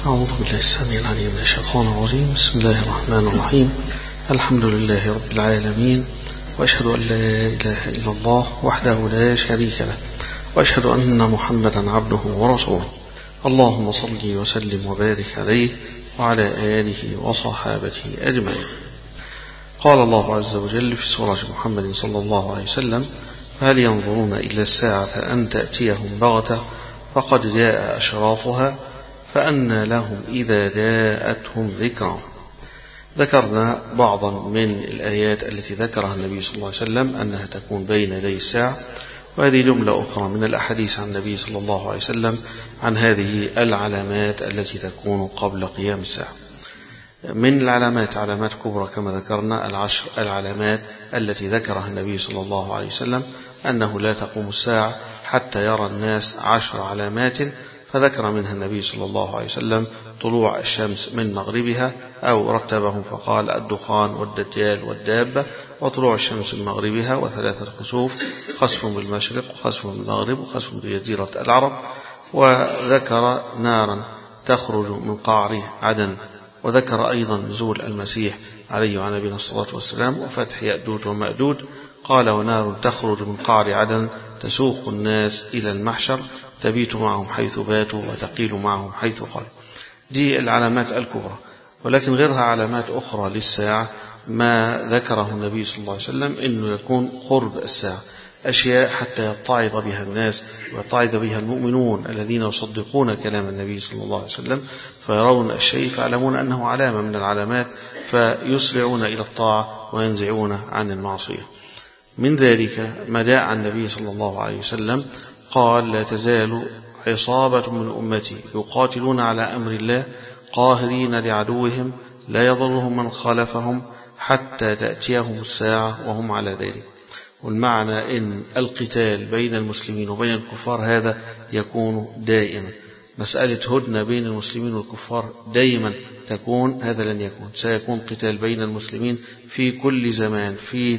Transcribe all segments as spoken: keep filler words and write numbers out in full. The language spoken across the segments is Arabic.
أعوذ بالله السميع العليم من الشيطان الرجيم. بسم الله الرحمن الرحيم. الحمد لله رب العالمين، وأشهد أن لا إله إلا الله وحده لا شريك له، وأشهد أن محمدا عبده ورسوله. اللهم صل وسلم وبارك عليه وعلى آله وصحابته أجمعين. قال الله عز وجل في سورة محمد صلى الله عليه وسلم: هل ينظرون إلا الساعة أن تأتيهم بغتة فقد جاء أشراطها فأنى لهم إذا جاءتهم ذكرهم. ذكرنا بعضا من الآيات التي ذكرها النبي صلى الله عليه وسلم أنها تكون بين يدي الساعة، وهذه جملة أخرى من الأحاديث عن النبي صلى الله عليه وسلم عن هذه العلامات التي تكون قبل قيام الساعة. من العلامات علامات كبرى كما ذكرنا العشر العلامات التي ذكرها النبي صلى الله عليه وسلم أنه لا تقوم الساعة حتى يرى الناس عشر علامات، فذكر منها النبي صلى الله عليه وسلم طلوع الشمس من مغربها، أو رتبهم فقال: الدخان والدجال والدابة، وطلوع الشمس من مغربها، وثلاثة كسوف: خسف بالمشرق وخسف بالمغرب وخسف بجزيرة العرب. وذكر نارا تخرج من قعر عدن، وذكر أيضا نزول المسيح عليه وعلى نبينا الصلاة والسلام وفتح يأجوج ومأجوج. قال: ونار تخرج من قعر عدن تسوق الناس إلى المحشر، تبيت معهم حيث باتوا وتقيل معهم حيث قالوا. دي العلامات الكبرى، ولكن غيرها علامات أخرى للساعة ما ذكره النبي صلى الله عليه وسلم إنه يكون قرب الساعة، أشياء حتى يتعظ بها الناس ويتعظ بها المؤمنون الذين يصدقون كلام النبي صلى الله عليه وسلم، فيرون الشيء فيعلمون أنه علامة من العلامات فيسرعون إلى الطاعة وينزعون عن المعصية. من ذلك ما جاء عن النبي صلى الله عليه وسلم قال: لا تزال عصابة من أمتي يقاتلون على أمر الله قاهرين لعدوهم لا يضرهم من خالفهم حتى تأتيهم الساعة وهم على ذلك. والمعنى إن القتال بين المسلمين وبين الكفار هذا يكون دائما. مسألة هدنة بين المسلمين والكفار دائما تكون، هذا لن يكون. سيكون قتال بين المسلمين في كل زمان، في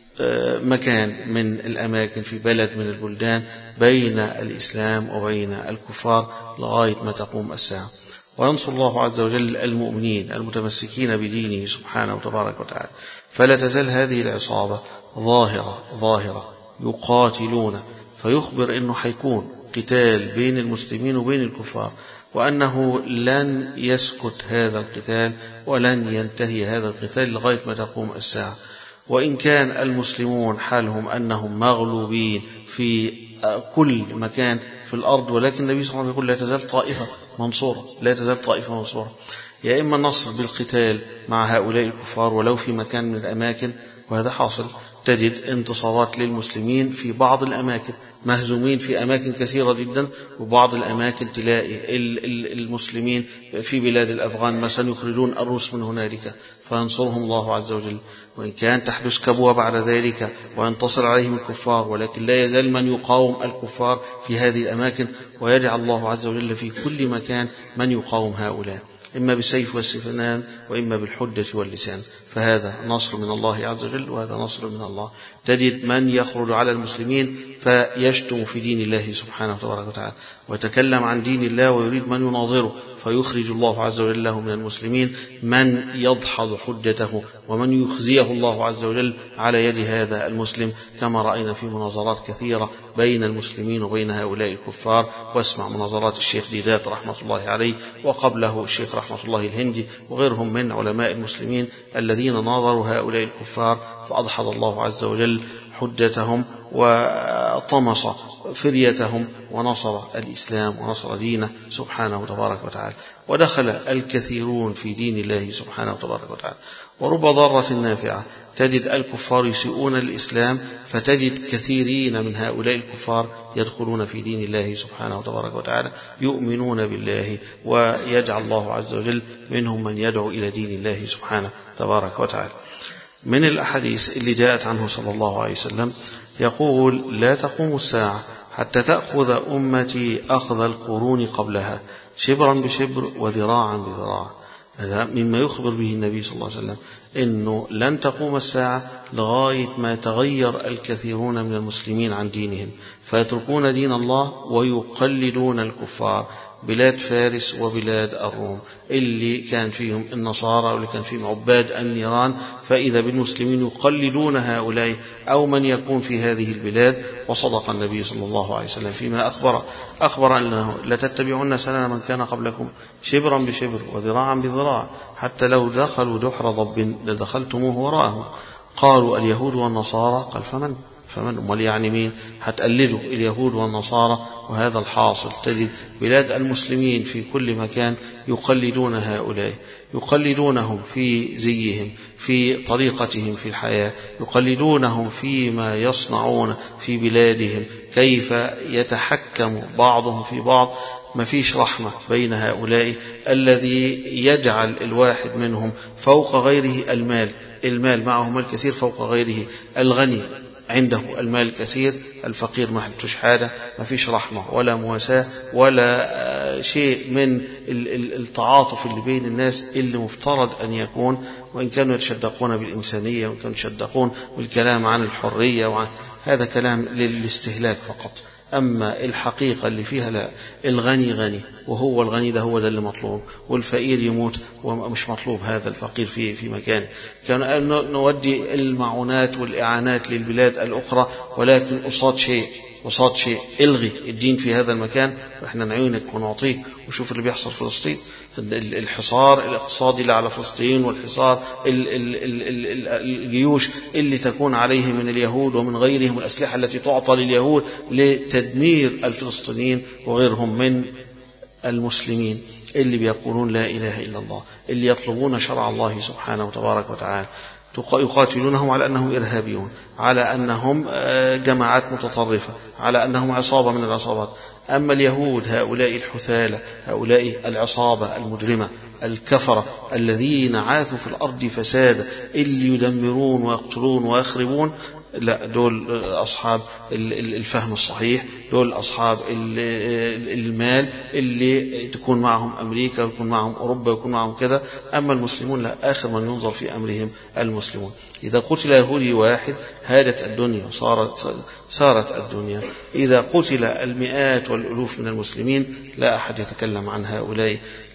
مكان من الأماكن، في بلد من البلدان، بين الإسلام وبين الكفار لغاية ما تقوم الساعة. وينصر الله عز وجل المؤمنين المتمسكين بدينه سبحانه وتبارك وتعالى. فلا تزال هذه العصابة ظاهرة ظاهرة يقاتلون، فيخبر أنه حيكون قتال بين المسلمين وبين الكفار، وأنه لن يسكت هذا القتال ولن ينتهي هذا القتال لغاية ما تقوم الساعة. وإن كان المسلمون حالهم أنهم مغلوبين في كل مكان في الأرض، ولكن النبي صلى الله عليه وسلم يقول: لا تزال طائفة منصورة، لا تزال طائفة منصورة. يا إما النصر بالقتال مع هؤلاء الكفار ولو في مكان من الأماكن، وهذا حاصل. تجد انتصارات للمسلمين في بعض الأماكن، مهزومين في أماكن كثيرة جدا، وبعض الأماكن تلاقي المسلمين في بلاد الأفغان مثلا يخرجون الروس من هنالك فينصرهم الله عز وجل. وإن كان تحدث كبوة بعد ذلك وينتصر عليهم الكفار، ولكن لا يزال من يقاوم الكفار في هذه الأماكن، ويجعل الله عز وجل في كل مكان من يقاوم هؤلاء، إما بالسيف والسنان وإما بالحجة واللسان. فهذا نصر من الله عز وجل، وهذا نصر من الله. تجد من يخرج على المسلمين فيشتم في دين الله سبحانه وتعالى ويتكلم عن دين الله ويريد من يناظره، فيخرج الله عز وجل له من المسلمين من يدحض حجته ومن يخزيه الله عز وجل على يد هذا المسلم، كما رأينا في مناظرات كثيرة بين المسلمين وبين هؤلاء الكفار. واسمع مناظرات الشيخ ديدات رحمة الله عليه، وقبله الشيخ رحمة الله الهندي وغيرهم من علماء المسلمين الذين ناظروا هؤلاء الكفار، فأدحض الله عز وجل حجتهم وطمس فريتهم ونصر الإسلام ونصر دينه سبحانه وتبارك وتعالى. ودخل الكثيرون في دين الله سبحانه وتبارك وتعالى. ورب ضارة نافعة، تجد الكفار يسيئون الإسلام، فتجد كثيرين من هؤلاء الكفار يدخلون في دين الله سبحانه وتبارك وتعالى، يؤمنون بالله، ويجعل الله عز وجل منهم من يدعو إلى دين الله سبحانه تبارك وتعالى. من الأحاديث اللي جاءت عنه صلى الله عليه وسلم يقول: لا تقوم الساعة حتى تأخذ أمتي أخذ القرون قبلها، شبرا بشبر وذراعا بذراع. هذا مما يخبر به النبي صلى الله عليه وسلم أنه لن تقوم الساعة لغاية ما يتغير الكثيرون من المسلمين عن دينهم، فيتركون دين الله ويقلدون الكفار، بلاد فارس وبلاد الروم اللي كان فيهم النصارى واللي كان فيهم عباد النيران، فإذا بالمسلمين يقلدون هؤلاء أو من يكون في هذه البلاد. وصدق النبي صلى الله عليه وسلم فيما أخبر أخبر أنه لتتبعون سنن من كان قبلكم شبرا بشبر وذراعا بذراع حتى لو دخلوا دحر ضب لدخلتموه وراءهم. قالوا اليهود والنصارى، قال فمن فمن أمال يعني مين؟ هتقلدوا اليهود والنصارى. وهذا الحاصل، تجد بلاد المسلمين في كل مكان يقلدون هؤلاء، يقلدونهم في زيهم، في طريقتهم في الحياة، يقلدونهم فيما يصنعون في بلادهم، كيف يتحكم بعضهم في بعض. ما فيش رحمة بين هؤلاء. الذي يجعل الواحد منهم فوق غيره المال، المال معه مال كثير فوق غيره، الغني عنده المال الكثير، الفقير ما حلتوش حاجة. ما فيش رحمة ولا مواساة ولا شيء من التعاطف اللي بين الناس اللي مفترض أن يكون. وإن كانوا يتشدقون بالإنسانية وإن كانوا يتشدقون بالكلام عن الحرية وعن هذا كلام للاستهلاك فقط. أما الحقيقة اللي فيها لا، الغني غني وهو الغني ده هو ده اللي مطلوب، والفقير يموت ومش مطلوب هذا الفقير في في مكان. كان نودي المعونات والإعانات للبلاد الأخرى، ولكن قصاد شيء قصاد شيء الغي الدين في هذا المكان وإحنا نعينك ونعطيك. وشوف اللي بيحصل في فلسطين، الحصار الاقتصادي اللي على فلسطين، والحصار الجيوش اللي تكون عليه من اليهود ومن غيرهم، الأسلحة التي تعطى لليهود لتدمير الفلسطينيين وغيرهم من المسلمين اللي بيقولون لا إله إلا الله، اللي يطلبون شرع الله سبحانه وتبارك وتعالى. يقاتلونهم على أنهم إرهابيون، على أنهم جماعات متطرفة، على أنهم عصابة من العصابات. أما اليهود هؤلاء الحثالة، هؤلاء العصابة المجرمة الكفرة الذين عاثوا في الأرض فسادا، اللي يدمرون ويقتلون ويخربون، لا، دول أصحاب الفهم الصحيح، دول أصحاب المال اللي تكون معهم أمريكا ويكون معهم أوروبا ويكون معهم كذا. أما المسلمون لا، آخر من ينظر في أمرهم المسلمون. إذا قتل يهودي واحد هادت الدنيا، صارت سارت الدنيا. إذا قتل المئات والألوف من المسلمين لا أحد يتكلم عن هؤلاء.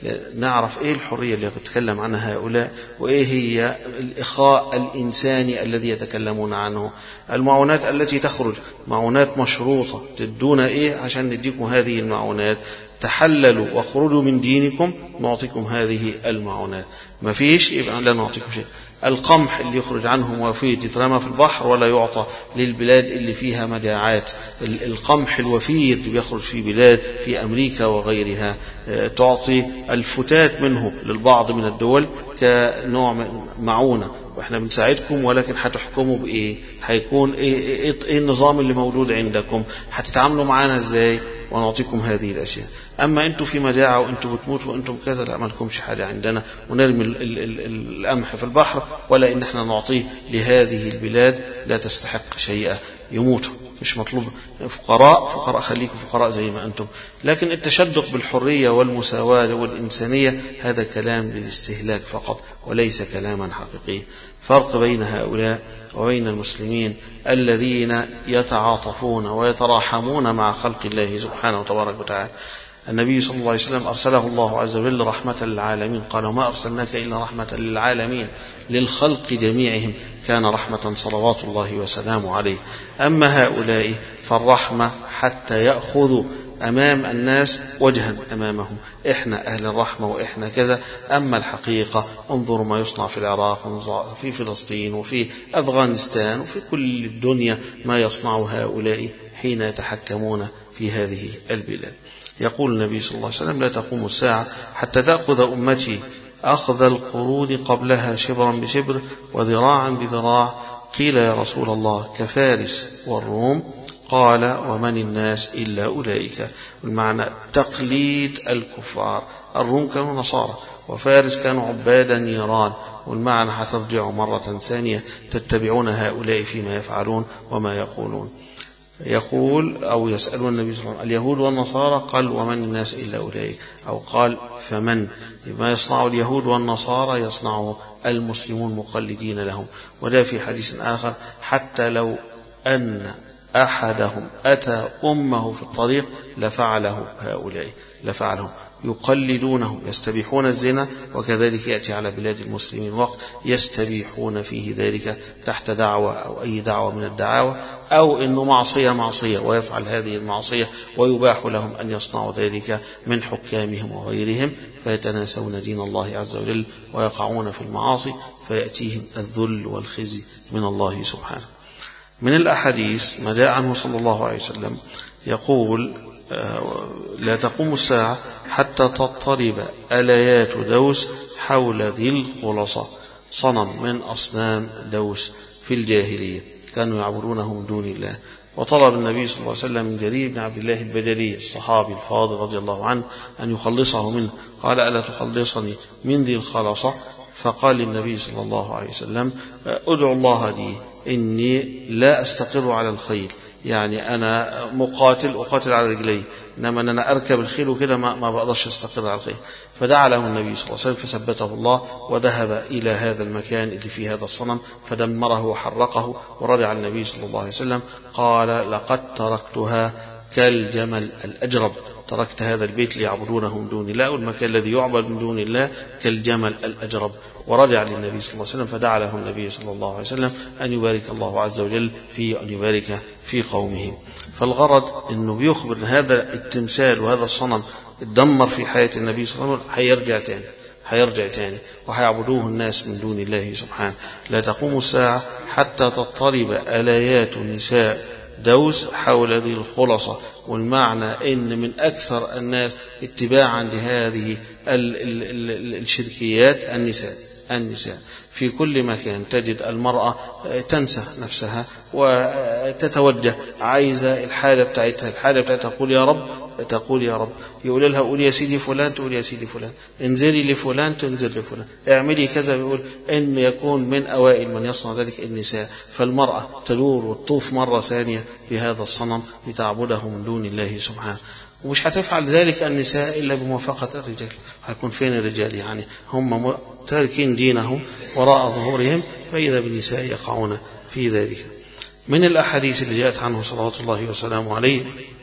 نعرف إيه الحرية اللي يتكلم عنها هؤلاء، وإيه هي الإخاء الإنساني الذي يتكلمون عنه. المعونات التي تخرج معونات مشروطة، تدون إيه عشان نديكم هذه المعونات، تحللوا واخرجوا من دينكم نعطيكم هذه المعونات. ما فيش يبقى لا نعطيكم شيء. القمح اللي يخرج عنهم وفيد يترمى في البحر ولا يعطى للبلاد اللي فيها مجاعات. القمح الوفير اللي بيخرج في بلاد في أمريكا وغيرها تعطي الفتات منه للبعض من الدول كنوع من معونة، وإحنا بنساعدكم ولكن هتحكموا بإيه؟ هيكون إيه, إيه, إيه النظام اللي موجود عندكم؟ هتتعاملوا معانا إزاي؟ ونعطيكم هذه الأشياء. أما أنتم في مجاعة وأنتم بتموتوا وأنتم كذا، لا، ما لكمش حاجة عندنا، ونرمي القمح في البحر، ولا إن احنا نعطيه لهذه البلاد لا تستحق شيئا، يموتوا، مش مطلوب. فقراء فقراء خليكم فقراء زي ما أنتم. لكن التشدق بالحرية والمساواة والإنسانية هذا كلام للاستهلاك فقط وليس كلاما حقيقيا. فرق بين هؤلاء وبين المسلمين الذين يتعاطفون ويتراحمون مع خلق الله سبحانه وتبارك وتعالى. النبي صلى الله عليه وسلم أرسله الله عز وجل رحمة للعالمين، قال وما أرسلناك إلا رحمة للعالمين، للخلق جميعهم، كان رحمة صلوات الله وسلامه عليه. أما هؤلاء فالرحمة حتى يأخذوا أمام الناس وجها أمامهم، إحنا أهل الرحمة وإحنا كذا. أما الحقيقة انظروا ما يصنع في العراق وفي فلسطين وفي أفغانستان وفي كل الدنيا، ما يصنع هؤلاء حين يتحكمون في هذه البلاد. يقول النبي صلى الله عليه وسلم لا تقوم الساعة حتى تأخذ أمتي أخذ القرود قبلها شبرا بشبر وذراعا بذراع. قيل يا رسول الله كفارس والروم؟ قال ومن الناس إلا أولئك. المعنى تقليد الكفار. الروم كانوا نصارى وفارس كانوا عبادا نيران، والمعنى هترجعوا مرة ثانية تتبعون هؤلاء فيما يفعلون وما يقولون. يقول أو يسألون النبي صلى الله عليه وسلم اليهود والنصارى؟ قال ومن الناس إلا أولئك، أو قال فمن. ما يصنع اليهود والنصارى يصنعه المسلمون مقلدين لهم. وده في حديث آخر حتى لو أن أحدهم أتى أمه في الطريق لفعله هؤلاء لفعله يقلدونه يستبيحون الزنا. وكذلك يأتي على بلاد المسلمين وقت يستبيحون فيه ذلك تحت دعوة أو أي دعوة من الدعاوى، أو إنه معصية معصية ويفعل هذه المعصية ويباح لهم أن يصنعوا ذلك من حكامهم وغيرهم، فيتناسون دين الله عز وجل ويقعون في المعاصي فيأتيهم الذل والخزي من الله سبحانه. من الأحاديث ما جاء عنه صلى الله عليه وسلم يقول: لا تقوم الساعة حتى تضطرب آليات دوس حول ذي الخلصة، صنم من أصنام دوس في الجاهلية كانوا يعبدونه من دون الله. وطلب النبي صلى الله عليه وسلم من جرير بن عبد الله البجلي الصحابي الفاضل رضي الله عنه أن يخلصه منه، قال: ألا تخلصني من ذي الخلصة؟ فقال للنبي صلى الله عليه وسلم: أدعو الله لي، إني لا أستقر على الخيل، يعني أنا مقاتل أقاتل على رجلي، إنما أنا أركب الخيل وكده ما, ما بقدرش أستقر على الخيل. فدعا له النبي صلى الله عليه وسلم فثبته الله، وذهب إلى هذا المكان اللي فيه هذا الصنم فدمره وحرقه، ورجع النبي صلى الله عليه وسلم قال: لقد تركتها كالجمل الأجرب، تركت هذا البيت ليعبدونه من دون الله، والمكان الذي يعبد من دون الله كالجمل الأجرب. ورجع للنبي صلى الله عليه وسلم فدعا له النبي صلى الله عليه وسلم أن يبارك الله عز وجل في أن يبارك في قومه. فالغرض أنه بيخبر هذا التمثال وهذا الصنم اتدمر في حياة النبي صلى الله عليه وسلم، هيرجع تاني هيرجع تاني وهيعبدوه الناس من دون الله سبحانه. لا تقوم الساعة حتى تضطرب آليات نساء دوس حول ذي الخلصة. والمعنى إن من أكثر الناس اتباعا لهذه ال ال ال الشركيات النساء النساء في كل مكان تجد المرأة تنسى نفسها وتتوجه عايزة الحالة بتاعتها الحالة بتاعتها تقول يا رب تقول يا رب يقول لها قول يا سيدي فلان تقول يا سيدي فلان، انزلي لفلان تنزل لفلان، اعملي كذا. بيقول إن يكون من أوائل من يصنع ذلك النساء. فالمرأة تدور وتطوف مرة ثانية بهذا الصنم لتعبده من دون الله سبحانه. ومش هتفعل ذلك النساء إلا بموافقة الرجال. هيكون فين الرجال؟ يعني هم تاركين دينهم وراء ظهورهم، فإذا بالنساء يقعون في ذلك. من الأحاديث اللي جاءت عنه صلوات الله وسلامه عليه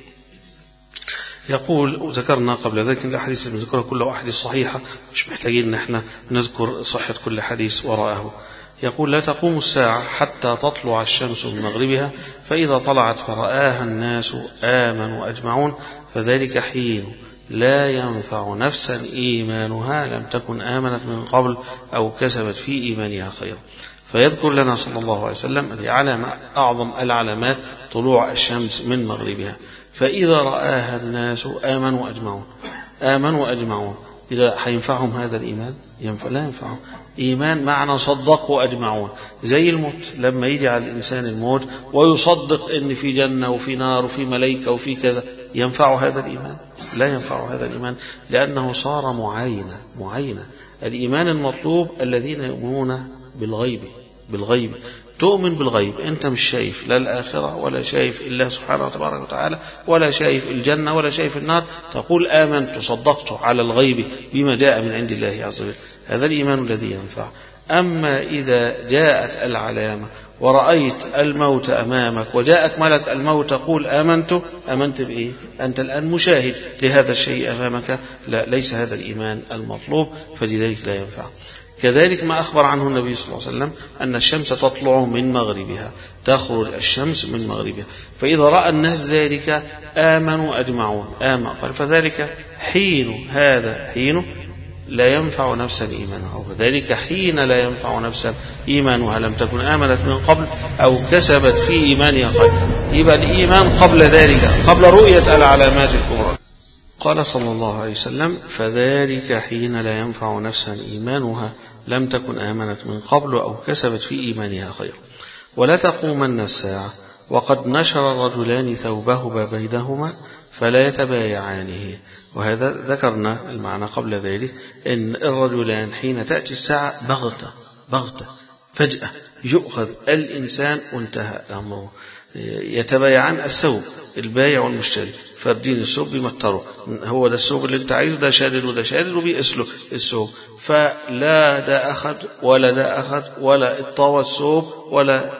يقول، وذكرنا قبل ذلك الأحاديث اللي نذكرها كلها أحاديث صحيحة، مش محتاجين أن احنا نذكر صحة كل حديث وراءه. يقول: لا تقوم الساعة حتى تطلع الشمس من مغربها، فإذا طلعت فرآها الناس آمنوا أجمعون، فذلك حين لا ينفع نفسا إيمانها لم تكن آمنت من قبل أو كسبت في إيمانها خيرا. فيذكر لنا صلى الله عليه وسلم العلامة أعظم العلامات طلوع الشمس من مغربها. فإذا رآها الناس آمنوا أجمعون آمنوا أجمعون إذا حينفعهم هذا الإيمان؟ ينفع لا ينفعهم إيمان معنى صدقوا أجمعون. زي الموت لما يجي على الإنسان الموت ويصدق إن في جنة وفي نار وفي ملائكة وفي كذا، ينفع هذا الإيمان؟ لا ينفع هذا الإيمان، لأنه صار معاينة معاينة. الإيمان المطلوب الذين يؤمنون بالغيب بالغيب تؤمن بالغيب، أنت مش شايف لا الآخرة ولا شايف الله سبحانه وتبارك وتعالى ولا شايف الجنة ولا شايف النار، تقول آمنت صدقت على الغيب بما جاء من عند الله عز وجل. هذا الإيمان الذي ينفع. أما إذا جاءت العلامة ورأيت الموت أمامك وجاءك ملك الموت تقول آمنت آمنت بإيه؟ أنت الآن مشاهد لهذا الشيء أمامك، لا، ليس هذا الإيمان المطلوب، فلذلك لا ينفع. كذلك ما أخبر عنه النبي صلى الله عليه وسلم أن الشمس تطلع من مغربها، تخرج الشمس من مغربها، فإذا رأى الناس ذلك آمنوا أجمعون آمن قال فذلك حين هذا حين لا ينفع نفسا إيمانها، وذلك حين لا ينفع نفسا إيمانها لم تكن آمنت من قبل أو كسبت في إيمانها خير. يبقى الإيمان قبل ذلك، قبل رؤية العلامات الكبرى. قال صلى الله عليه وسلم فذلك حين لا ينفع نفسا إيمانها لم تكن آمنت من قبل أو كسبت في إيمانها خير. ولا تقومن الساعة وقد نشر الرجلان ثوبهما بينهما فلا يتبايعانه. وهذا ذكرنا المعنى قبل ذلك، إن الرجلان حين تأتي الساعة بغتة بغتة فجأة يؤخذ الإنسان وانتهى أمره. يتبايعان الثوب، البايع والمشتري فردين الثوب بيمتروا، هو ده الثوب اللي انت عايزه، ده شادد وده شادد وبيقسله الثوب، فلا ده أخذ ولا ده أخذ ولا اطوى الثوب ولا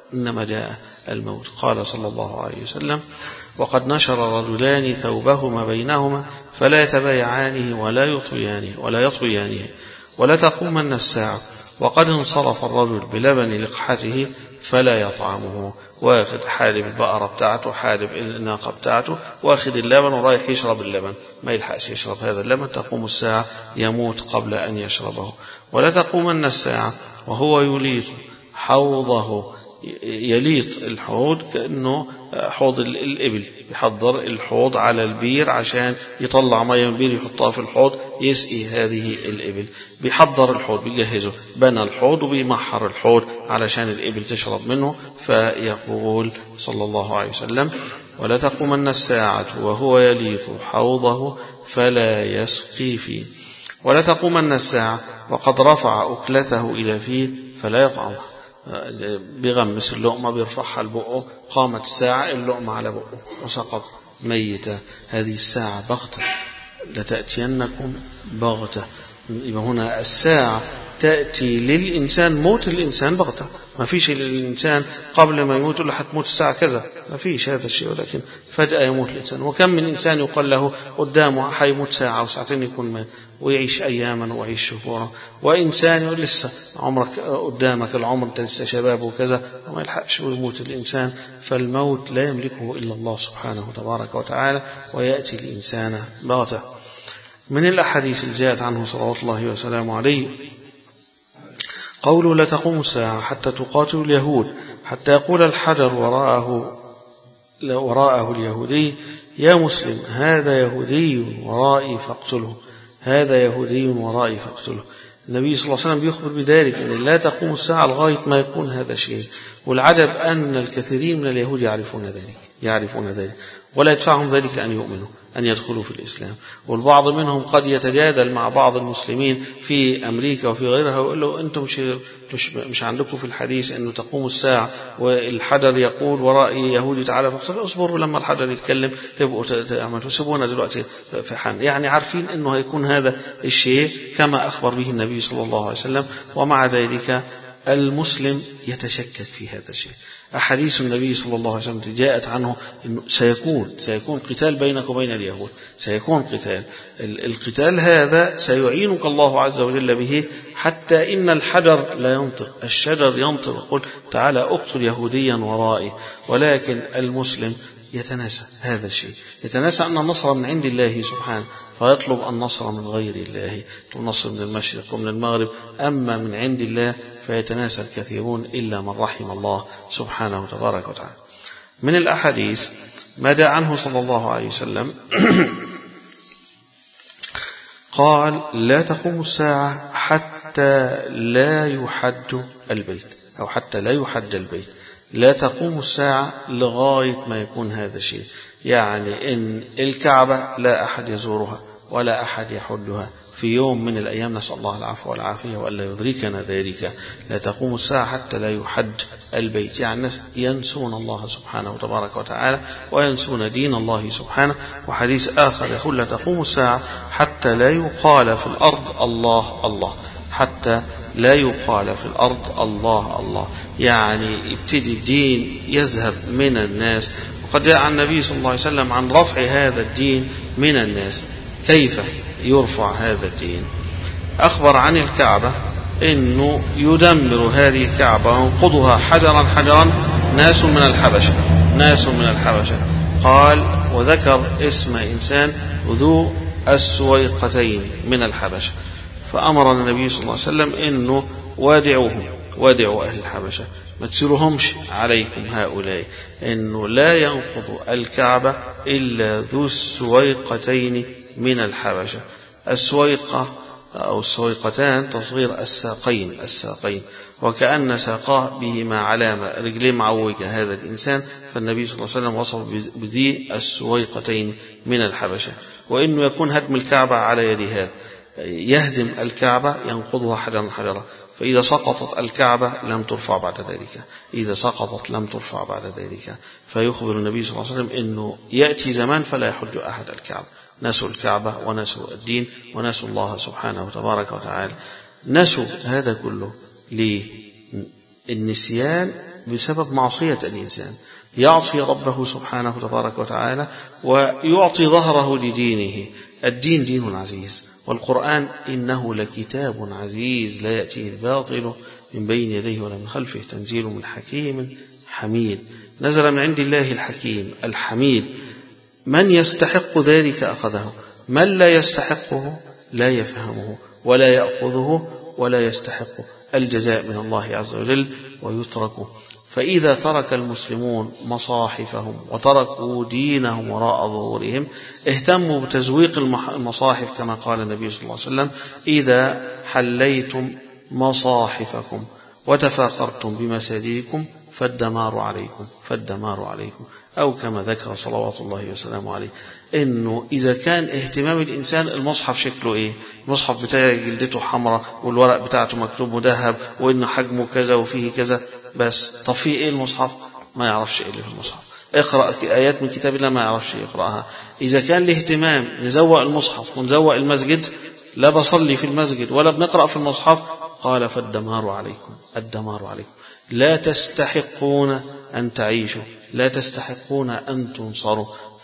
إنما جاء الموت. قال صلى الله عليه وسلم: وقد نشر رجلان ثوبهما بينهما فلا يتبايعانه ولا يطويانه ولا يطويانه ولا تقومن الساعة وقد انصرف الرجل بلبن لقحته فلا يطعمه. واخد حالب البقرة بتاعته، حالب الناقة بتاعته، واخد اللبن ورايح يشرب اللبن، ما يلحقش يشرب هذا اللبن، تقوم الساعة يموت قبل أن يشربه. ولا تقومن الساعة وهو يليط حوضه، يليط الحوض كأنه حوض الإبل، بيحضر الحوض على البير عشان يطلع مية من البير يحطها في الحوض يسقي هذه الإبل، بيحضر الحوض بيجهزه، بنى الحوض وبيمحر الحوض علشان الإبل تشرب منه. فيقول صلى الله عليه وسلم: ولا تقومن الساعة وهو يليط حوضه فلا يسقي فيه. ولا تقومن الساعة وقد رفع أكلته إلى فيه فلا يطعمه، بيغمس اللقمة بيرفعها لبقه، قامت الساعة اللقمة على بقه وسقط ميتة. هذه الساعة بغتة، لتأتينكم بغتة. يبقى هنا الساعة تأتي للإنسان، موت الإنسان بغتة، ما فيش الإنسان قبل ما يموت له هتموت الساعة كذا، ما فيش هذا الشيء، ولكن فجأة يموت الإنسان. وكم من إنسان يقال له قدامه حيموت ساعة وساعتين يكون مات، ويعيش أياما ويعيش شهورا. وإنسان يقول لسه عمرك قدامك العمر، أنت لسه شباب وكذا، وما يلحقش ويموت الإنسان. فالموت لا يملكه إلا الله سبحانه تبارك وتعالى، ويأتي الإنسان بغتة. من الأحاديث اللي جاءت عنه صلوات الله وسلامه عليه قوله: لا تقوم الساعة حتى تقاتل اليهود حتى يقول الحجر وراءه وراءه اليهودي: يا مسلم هذا يهودي ورائي فاقتله، هذا يهودي ورائي فاقتله. النبي صلى الله عليه وسلم بيخبر بذلك أن لا تقوم الساعة لغاية ما يكون هذا الشيء. والعجب أن الكثيرين من اليهود يعرفون ذلك يعرفون ذلك ولا يدفعهم ذلك لأن يؤمنوا، أن يدخلوا في الإسلام. والبعض منهم قد يتجادل مع بعض المسلمين في أمريكا وفي غيرها ويقول له: أنتم مش, مش, مش عندكم في الحديث أنه تقوم الساعة والحجر يقول ورائي يهودي تعالى فاقتلوا، اصبروا لما الحجر يتكلم تبقوا تعملوا، سيبونا دلوقتي في حال. يعني عارفين أنه هيكون هذا الشيء كما أخبر به النبي صلى الله عليه وسلم، ومع ذلك المسلم يتشكك في هذا الشيء. أحاديث النبي صلى الله عليه وسلم جاءت عنه إنه سيكون سيكون قتال بينك وبين اليهود، سيكون قتال. القتال هذا سيعينك الله عز وجل به، حتى إن الحجر لا ينطق، الشجر ينطق يقول: تعالى اقتل يهوديا ورائي. ولكن المسلم يتناسى هذا الشيء، يتناسى أن النصر من عند الله سبحانه، فيطلب النصر من غير الله، النصر من المشرق ومن المغرب، أما من عند الله فيتناسى الكثيرون إلا من رحم الله سبحانه تبارك وتعالى. من الأحاديث ما جاء عنه صلى الله عليه وسلم قال: لا تقوم الساعة حتى لا يحج البيت، أو حتى لا يحج البيت. لا تقوم الساعة لغاية ما يكون هذا الشيء، يعني إن الكعبة لا أحد يزورها ولا أحد يحجها في يوم من الأيام، نسأل الله العفو والعافية وألا يدركنا ذلك. لا تقوم الساعة حتى لا يحج البيت، يعني الناس ينسون الله سبحانه وتبارك وتعالى وينسون دين الله سبحانه. وحديث آخر يقول: لا تقوم الساعة حتى لا يقال في الأرض الله الله، حتى لا يقال في الأرض الله الله، يعني يبتدي الدين يذهب من الناس. وقد جاء عن النبي صلى الله عليه وسلم عن رفع هذا الدين من الناس. كيف يرفع هذا الدين؟ أخبر عن الكعبة إنه يدمر هذه الكعبة وينقضها حجرا حجرا ناس من الحبشة ناس من الحبشة قال: وذكر اسم إنسان ذو السويقتين من الحبشة، فأمر النبي صلى الله عليه وسلم إنه وادعوهم، وادعوا أهل الحبشة، ما تسيرهمش عليكم هؤلاء، إنه لا ينقض الكعبة إلا ذو السويقتين من الحبشة. السويقة أو السويقتان تصغير الساقين الساقين وكأن ساقاه بهما علامة، رجلين معوجة هذا الإنسان. فالنبي صلى الله عليه وسلم وصف بذي السويقتين من الحبشة. وإنه يكون هدم الكعبة على يد هذا، يهدم الكعبة ينقضها حجرا حجرا، فإذا سقطت الكعبة لم ترفع بعد ذلك إذا سقطت لم ترفع بعد ذلك. فيخبر النبي صلى الله عليه وسلم إنه يأتي زمان فلا يحج أحد الكعبة، نسوا الكعبة ونسوا الدين ونسوا الله سبحانه وتبارك وتعالى. نسوا هذا كله ليه؟ النسيان بسبب معصية الإنسان، يعصي ربه سبحانه تبارك وتعالى ويعطي ظهره لدينه. الدين دين عزيز، والقرآن إنه لكتاب عزيز لا يأتيه الباطل من بين يديه ولا من خلفه، تنزيل من حكيم حميد. نزل من عند الله الحكيم الحميد، من يستحق ذلك أخذه، من لا يستحقه لا يفهمه ولا يأخذه ولا يستحقه. الجزاء من الله عز وجل ويتركه. فإذا ترك المسلمون مصاحفهم وتركوا دينهم وراء ظهورهم اهتموا بتزويق المصاحف كما قال النبي صلى الله عليه وسلم: إذا حليتم مصاحفكم وتفاخرتم بمساجدكم فالدمار عليكم فالدمار عليكم، أو كما ذكر صلوات الله وسلامه عليه. إنه إذا كان اهتمام الإنسان المصحف شكله إيه، المصحف بتاعه جلدته حمراء والورق بتاعته مكتوب ذهب وإنه حجمه كذا وفيه كذا بس، طب فيه إيه المصحف؟ ما يعرفش إيه اللي في المصحف. اقرأ آيات من كتاب الله ما يعرفش يقرأها. إذا كان الاهتمام نزوق المصحف ونزوق المسجد، لا بصلي في المسجد ولا بنقرأ في المصحف، قال فالدمار عليكم الدمار عليكم. لا تستحقون أن تعيشوا، لا تستحقون أن تنصروا،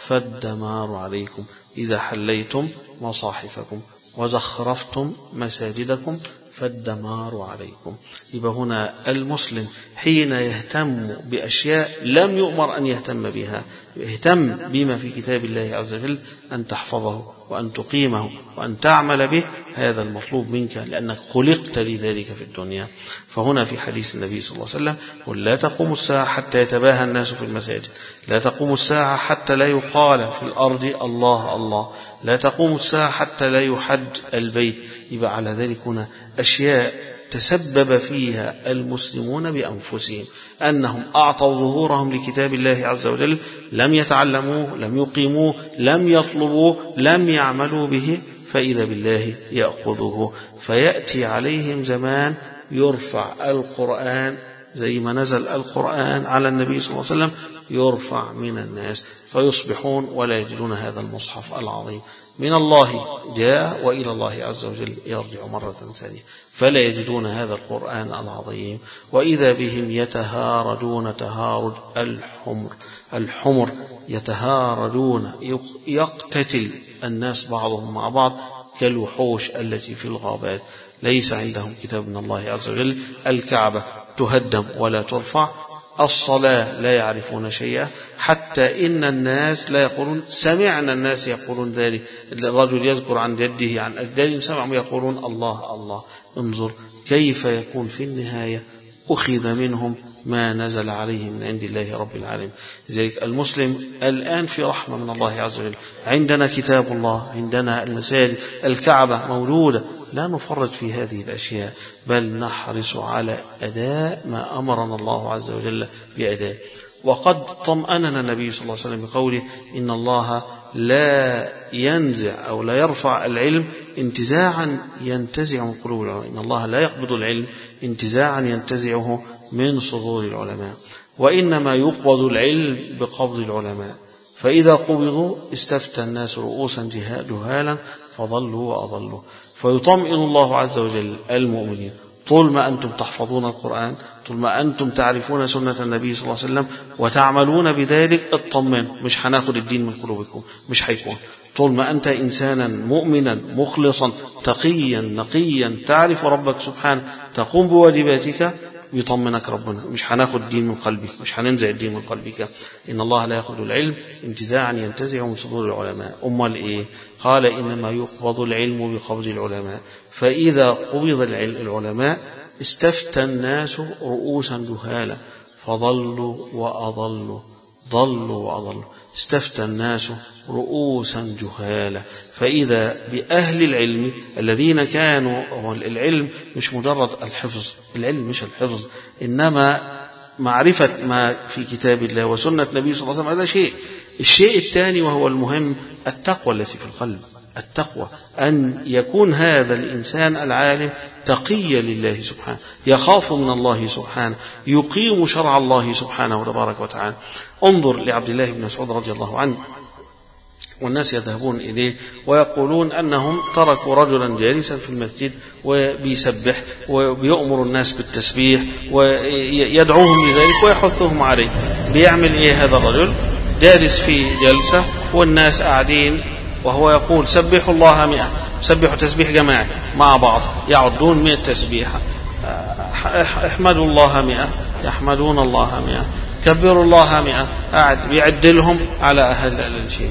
فالدمار عليكم إذا حليتم مصاحفكم وزخرفتم مساجدكم فالدمار عليكم. يبقى هنا المسلم حين يهتم بأشياء لم يؤمر أن يهتم بها، يهتم بما في كتاب الله عز وجل، أن تحفظه وأن تقيمه وأن تعمل به، هذا المطلوب منك لأنك خلقت لذلك في الدنيا. فهنا في حديث النبي صلى الله عليه وسلم: قل لا تقوم الساعة حتى يتباهى الناس في المساجد، لا تقوم الساعة حتى لا يقال في الأرض الله الله، لا تقوم الساعة حتى لا يحج البيت. يبقى على ذلك هنا أشياء تسبب فيها المسلمون بأنفسهم، أنهم أعطوا ظهورهم لكتاب الله عز وجل، لم يتعلموه، لم يقيموه، لم يطلبوه، لم يعملوا به، فإذا بالله يأخذوه. فيأتي عليهم زمان يرفع القرآن زي ما نزل القرآن على النبي صلى الله عليه وسلم، يرفع من الناس فيصبحون ولا يجدون هذا المصحف العظيم من الله جاء وإلى الله عز وجل يرجع مرة ثانية، فلا يجدون هذا القرآن العظيم، وإذا بهم يتهاردون تهارد الحمر الحمر يتهاردون، يقتتل الناس بعضهم مع بعض كالوحوش التي في الغابات، ليس عندهم كتاب من الله عز وجل. الكعبة تهدم ولا ترفع، الصلاة لا يعرفون شيئا، حتى إن الناس لا يقولون سمعنا الناس يقولون ذلك. الرجل يذكر عن جده عن أجداد سمعهم يقولون الله الله. انظر كيف يكون في النهاية أخذ منهم ما نزل عليه من عند الله رب العالمين. لذلك المسلم الآن في رحمة من الله عز وجل، عندنا كتاب الله، عندنا المساجد، الكعبة مولودة، لا نفرط في هذه الأشياء، بل نحرص على أداء ما أمرنا الله عز وجل بأداء. وقد طمأننا النبي صلى الله عليه وسلم بقوله: إن الله لا ينزع أو لا يرفع العلم انتزاعا ينتزع من قلوب العلماء، إن الله لا يقبض العلم انتزاعا ينتزعه من صدور العلماء، وإنما يقبض العلم بقبض العلماء، فإذا قبضوا استفتى الناس رؤوسا جهالا فضلوا وأضلوا. فيطمئن الله عز وجل المؤمنين طول ما أنتم تحفظون القرآن، طول ما أنتم تعرفون سنة النبي صلى الله عليه وسلم وتعملون بذلك، اطمن، مش هناخد الدين من قلوبكم، مش هيكون. طول ما أنت إنسانا مؤمنا مخلصا تقيا نقيا تعرف ربك سبحانه، تقوم بواجباتك، يطمنك ربنا، مش هناخد الدين من قلبك، مش هننزع الدين من قلبك. إن الله لا يأخذ العلم انتزاعا ينتزع من صدور العلماء. أمال إيه؟ قال: إنما يقبض العلم بقبض العلماء، فإذا قبض العلماء استفتى الناس رؤوسا جهالا فضلوا وأضلوا ضلوا وأضلوا. استفتى الناس رؤوسا جهالا، فإذا بأهل العلم الذين كانوا، العلم مش مجرد الحفظ، العلم مش الحفظ، إنما معرفة ما في كتاب الله وسنة النبي صلى الله عليه وسلم، هذا شيء. الشيء الثاني وهو المهم التقوى التي في القلب، التقوى أن يكون هذا الإنسان العالم تقيا لله سبحانه، يخاف من الله سبحانه، يقيم شرع الله سبحانه وتبارك وتعالى. انظر لعبد الله بن مسعود رضي الله عنه والناس يذهبون إليه ويقولون أنهم تركوا رجلا جالسا في المسجد وبيسبح وبيأمر الناس بالتسبيح ويدعوهم لذلك ويحثهم عليه. بيعمل إيه هذا الرجل؟ جالس في جلسة والناس قاعدين وهو يقول سبحوا الله مئة، سبحوا تسبيح جماعي مع بعض، يعدون مئة تسبيحة، احمدوا الله مئة، يحمدون الله مئة، كبروا الله مئة، قاعد بيعدلهم على أهل الشيء.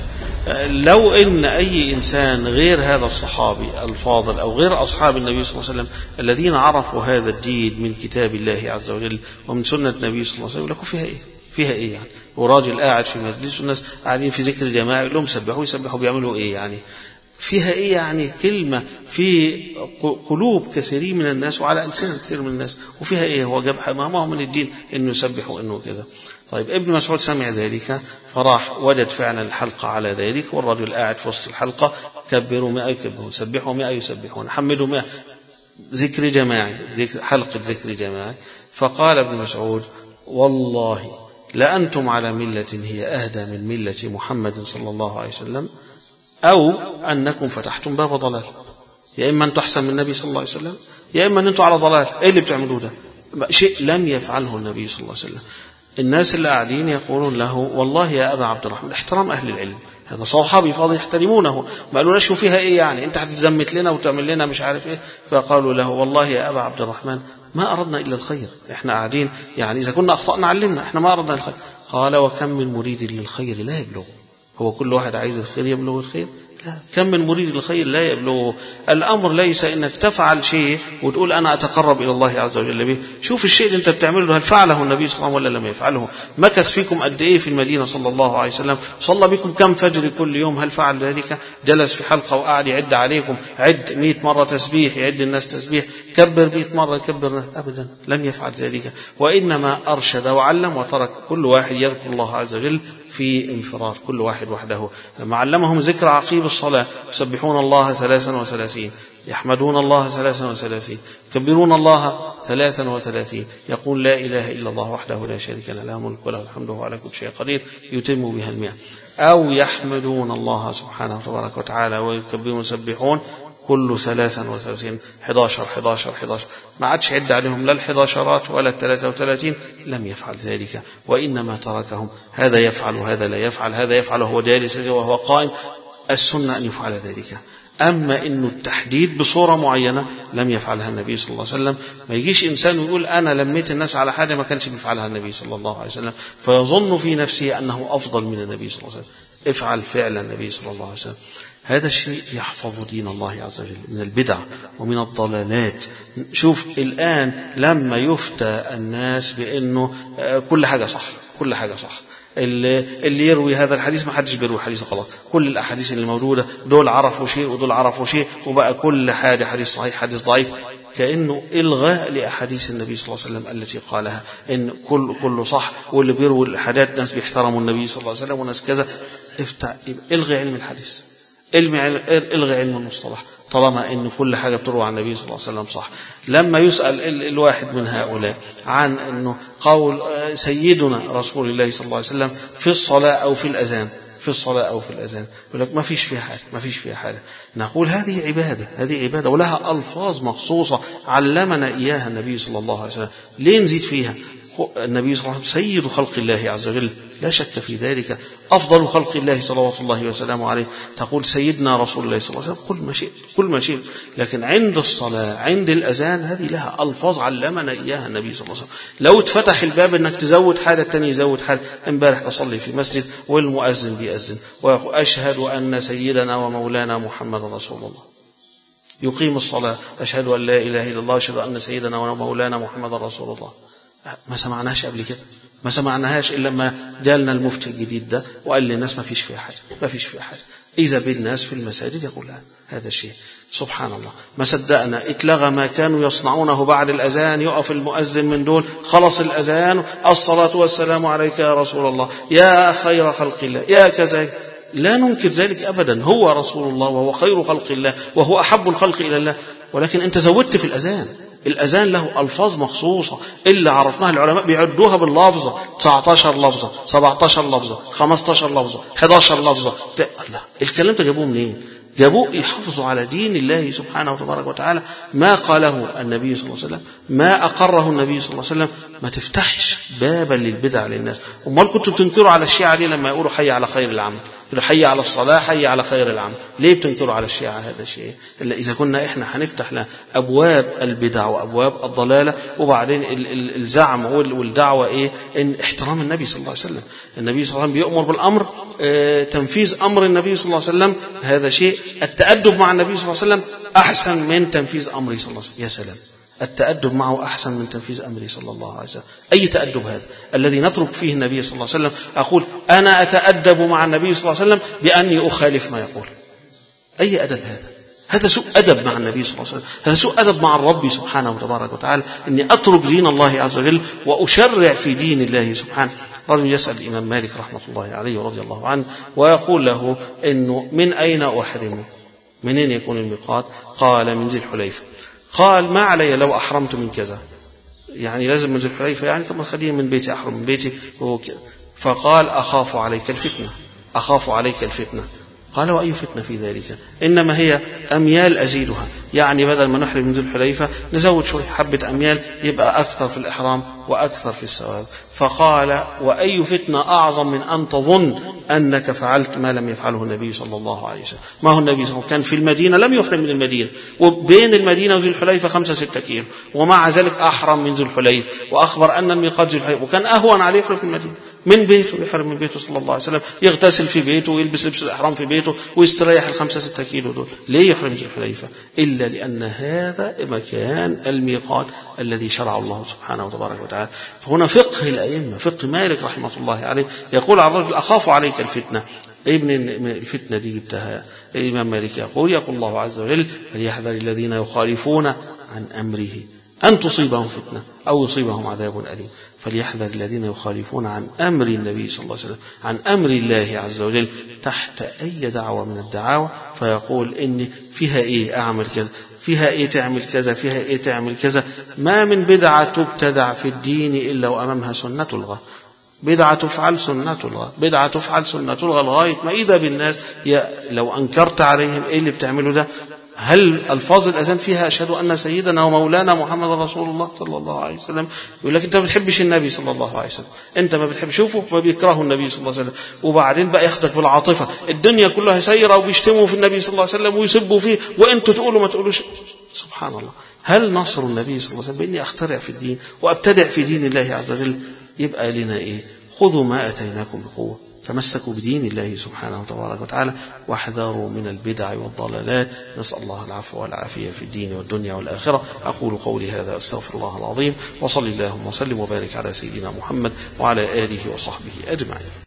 لو إن أي إنسان غير هذا الصحابي الفاضل أو غير أصحاب النبي صلى الله عليه وسلم الذين عرفوا هذا الدين من كتاب الله عز وجل ومن سنة النبي صلى الله عليه وسلم، لكم فيها إيه؟ فيها إيه يعني؟ وراجل قاعد في مجلس والناس قاعدين في ذكر جماعي لهم سبحوا يسبحوا بيعملوا إيه يعني؟ فيها إيه يعني؟ كلمة في قلوب كثيرين من الناس وعلى ألسنة كثير من الناس، وفيها إيه؟ هو جاب أمامه من الدين إنه يسبحوا إنه كذا. طيب ابن مسعود سمع ذلك فراح وجد فعلا الحلقة على ذلك، والرجل قاعد في وسط الحلقة، كبروا مئة يكبرون، سبحوا مئة يسبحون، حمدوا مئة، ذكر جماعي، ذكر حلقة ذكر جماعي. فقال ابن مسعود والله لأنتم على ملة هي أهدى من ملة محمد صلى الله عليه وسلم، أو أنكم فتحتم باب ضلال. يا إما أن تحسن من النبي صلى الله عليه وسلم، يا إما أن أنتم على ضلال. إيه اللي بتعملوه ده؟ شيء لم يفعله النبي صلى الله عليه وسلم. الناس اللي قاعدين يقولون له والله يا أبا عبد الرحمن، احترام أهل العلم، هذا صحابي فاضل يحترمونه، ما قالوناش شو فيها إيه يعني أنت هتزمت لنا وتعمل لنا مش عارف إيه. فقالوا له والله يا أبا عبد الرحمن ما أردنا إلا الخير، إحنا قاعدين يعني إذا كنا أخطأنا علمنا، إحنا ما أردنا الخير. قال وكم من مريد للخير لا يبلغ، هو كل واحد عايز الخير يبلغ الخير؟ لا، كم من مريد للخير لا يبلغه. الأمر ليس إنك تفعل شيء وتقول أنا أتقرب إلى الله عز وجل به. شوف الشيء اللي أنت بتعمله هل فعله النبي صلى الله عليه وسلم ولا لم يفعله؟ مكث فيكم قد إيه في المدينة صلى الله عليه وسلم؟ صلى بكم كم فجر كل يوم؟ هل فعل ذلك؟ جلس في حلقة وقعد يعد عليكم، عد مئة مرة تسبيح، يعد الناس تسبيح، كبر مئة مرة يكبر؟ أبدا لم يفعل ذلك، وإنما أرشد وعلم وترك كل واحد يذكر الله عز وجل في انفراد، كل واحد وحده. لما علمهم ذكر عقيب الصلاة يسبحون الله ثلاثا وثلاثين، يحمدون الله ثلاثا وثلاثين، يكبرون الله ثلاثا وثلاثين، يقول لا إله إلا الله وحده لا شريك له له الملك وله الحمد وهو على كل شيء قدير، يتم بها المئة. أو يحمدون الله سبحانه وتبارك وتعالى ويكبرون يسبحون كل ثلاثا وثلاثين، حداشر حداشر حداشر، ما عادش عد عليهم لا الحداشرات ولا الثلاثة وثلاثين. لم يفعل ذلك، وإنما تركهم. هذا يفعل وهذا لا يفعل، هذا يفعل وهو جالس وهو قائم. السنة أن يفعل ذلك. أما إنه التحديد بصورة معينة لم يفعلها النبي صلى الله عليه وسلم. ما يجيش إنسان يقول أنا لميت الناس على حاجة ما كانش بيفعلها النبي صلى الله عليه وسلم فيظن في نفسه أنه أفضل من النبي صلى الله عليه وسلم. افعل فعل النبي صلى الله عليه وسلم. هذا الشيء يحفظ دين الله عز وجل من البدع ومن الضلالات. شوف الآن لما يفتى الناس بأنه كل حاجة صح، كل حاجة صح، اللي, اللي يروي هذا الحديث ما حدش بيروي حديث غلط، كل الأحاديث اللي موجودة دول عرفوا شيء ودول عرفوا شيء، وبقى كل حاجة حديث صحيح حديث ضعيف، كأنه إلغاء لأحاديث النبي صلى الله عليه وسلم التي قالها إن كل كله صح، واللي بيروي الحاجات ناس بيحترموا النبي صلى الله عليه وسلم وناس كذا. افتح إلغي علم الحديث، إلغي علم المصطلح، طالما إن كل حاجة بتروى عن النبي صلى الله عليه وسلم صح. لما يسأل الواحد من هؤلاء عن إنه قول سيدنا رسول الله صلى الله عليه وسلم في الصلاة أو في الأذان، في الصلاة أو في الأذان، يقول لك ما فيش فيها حاجة، ما فيش فيها حاجة. نقول هذه عبادة، هذه عبادة ولها ألفاظ مخصوصة علمنا إياها النبي صلى الله عليه وسلم. ليه نزيد فيها؟ النبي صلى الله عليه وسلم سيد خلق الله عز وجل لا شك في ذلك، أفضل خلق الله صلوات الله وسلامه عليه. تقول سيدنا رسول الله صلى الله عليه وسلم كل ما شئت، كل ما شئت. لكن عند الصلاة عند الأذان هذه لها ألفاظ علمنا إياها النبي صلى الله عليه وسلم. لو اتفتح الباب أنك تزود حاجة التاني يزود حاجة. امبارح بصلي في مسجد والمؤذن بيأذن ويقول أشهد أن سيدنا ومولانا محمد رسول الله، يقيم الصلاة أشهد أن لا إله إلا الله أشهد أن سيدنا ومولانا محمد رسول الله. ما سمعناش قبل كده، ما سمعناهاش إلا لما جالنا المفتي الجديد ده وقال للناس ما فيش فيها حاجة، ما فيش فيها حاجة. إذا بالناس في المساجد يقول هذا الشيء سبحان الله. ما صدقنا اتلغى ما كانوا يصنعونه بعد الأذان، يقف المؤذن من دول خلص الأذان الصلاة والسلام عليك يا رسول الله يا خير خلق الله يا كذا. لا ننكر ذلك أبدا، هو رسول الله وهو خير خلق الله وهو أحب الخلق إلى الله، ولكن أنت زودت في الأذان، الأذان له ألفاظ مخصوصة اللي عرفناها العلماء بيعدوها باللفظة، تسعتاشر لفظة، سبعتاشر لفظة، خمستاشر لفظة، حداشر لفظة. الله، الكلام ده جابوه منين؟ جابوه يحافظوا على دين الله سبحانه وتبارك وتعالى، ما قاله النبي صلى الله عليه وسلم، ما أقره النبي صلى الله عليه وسلم. ما تفتحش بابا للبدع للناس. امال كنتوا بتنكروا على الشيعة ليه لما يقولوا حي على خير العمل، يقولوا حي على الصلاة، حي على خير العمل؟ ليه بتنكروا على الشيعة هذا الشيء؟ إلا إذا كنا إحنا هنفتح لها أبواب البدع وأبواب الضلالة، وبعدين الزعم والدعوة إيه؟ إن احترام النبي صلى الله عليه وسلم. النبي صلى الله عليه وسلم بيأمر بالأمر، اه تنفيذ أمر النبي صلى الله عليه وسلم هذا شيء. التأدب مع النبي صلى الله عليه وسلم أحسن من تنفيذ أمره صلى الله عليه وسلم. يا سلام، التأدب معه أحسن من تنفيذ أمره صلى الله عليه وسلم. أي تأدب هذا الذي نترك فيه النبي صلى الله عليه وسلم؟ أقول أنا أتأدب مع النبي صلى الله عليه وسلم بأني أخالف ما يقول. أي أدب هذا؟ هذا سوء أدب مع النبي صلى الله عليه وسلم، هذا سوء أدب مع الرب سبحانه وتبارك وتعالى، أني أترك دين الله عز وجل وأشرع في دين الله سبحانه. رجل يسأل الإمام مالك رحمة الله عليه ورضي الله عنه ويقول له إنه من أين أحرم؟ منين يكون الميقات؟ قال من ذي الحليفة. قال ما علي لو أحرمت من كذا، يعني لازم من ذي الحليفة، يعني طب خليه من بيتي، أحرم من بيتي وكذا. فقال أخاف عليك الفتنة، أخاف عليك الفتنة. قال وأي فتنة في ذلك؟ إنما هي أميال أزيدها، يعني بدل ما نحرم من ذي الحليفة نزود شوية حبة أميال يبقى أكثر في الإحرام وأكثر في الثواب. فقال وأي فتنة أعظم من أن تظن أنك فعلت ما لم يفعله النبي صلى الله عليه وسلم. ما هو النبي صلى الله عليه وسلم كان في المدينة لم يحرم من المدينة، وبين المدينة وذي الحليفة خمسة ستة كيلو، ومع ذلك أحرم من ذي الحليفة وأخبر أن الميقات ذي الحليفة، وكان أهون عليه يحرم في المدينة من بيته، يحرم من بيته صلى الله عليه وسلم، يغتسل في بيته ويلبس لبس الإحرام في بيته ويستريح الخمسة ستة كيلو دول. ليه يحرم ذي الحليفة؟ إلا لأن هذا مكان الميقات الذي شرع الله سبحانه وتبارك وتعالى. فهنا فقه الأئمة، فقه مالك رحمة الله عليه، يقول على الرجل أخاف عليك الفتنة. ابن الفتنة دي جبتها الإمام مالك، يقول يقول الله عز وجل فليحذر الذين يخالفون عن أمره أن تصيبهم فتنة أو يصيبهم عذاب أليم. فليحذر الذين يخالفون عن أمر النبي صلى الله عليه وسلم، عن أمر الله عز وجل، تحت أي دعوة من الدعاوى. فيقول إن فيها إيه أعمل كذا، فيها إيه تعمل كذا، فيها إيه تعمل كذا. ما من بدعة تبتدع في الدين إلا وأمامها سنة الغى، بدعة تفعل سنة الغى، بدعة تفعل سنة الغى، لغاية ما إذا بالناس لو أنكرت عليهم إيه اللي بتعمله ده. هل ألفاظ الأذان فيها أشهد أن سيدنا ومولانا محمد رسول الله صلى الله عليه وسلم؟ يقول لك أنت ما بتحبش النبي صلى الله عليه وسلم، أنت ما بتحب، شوفه ما بيكرهه النبي صلى الله عليه وسلم، وبعدين بقى ياخدك بالعاطفة، الدنيا كلها سيرة وبيشتموا في النبي صلى الله عليه وسلم ويسبوا فيه، وأنتوا تقولوا ما تقولوش. سبحان الله. هل نصر النبي صلى الله عليه وسلم بإني أخترع في الدين وأبتدع في دين الله عز وجل؟ يبقى لنا إيه؟ خذوا ما أتيناكم بقوة، تمسكوا بدين الله سبحانه وتبارك وتعالى، واحذروا من البدع والضلالات. نسأل الله العفو والعافية في الدين والدنيا والآخرة. أقول قولي هذا أستغفر الله العظيم، وصلي اللهم وسلم وبارك على سيدنا محمد وعلى آله وصحبه أجمعين.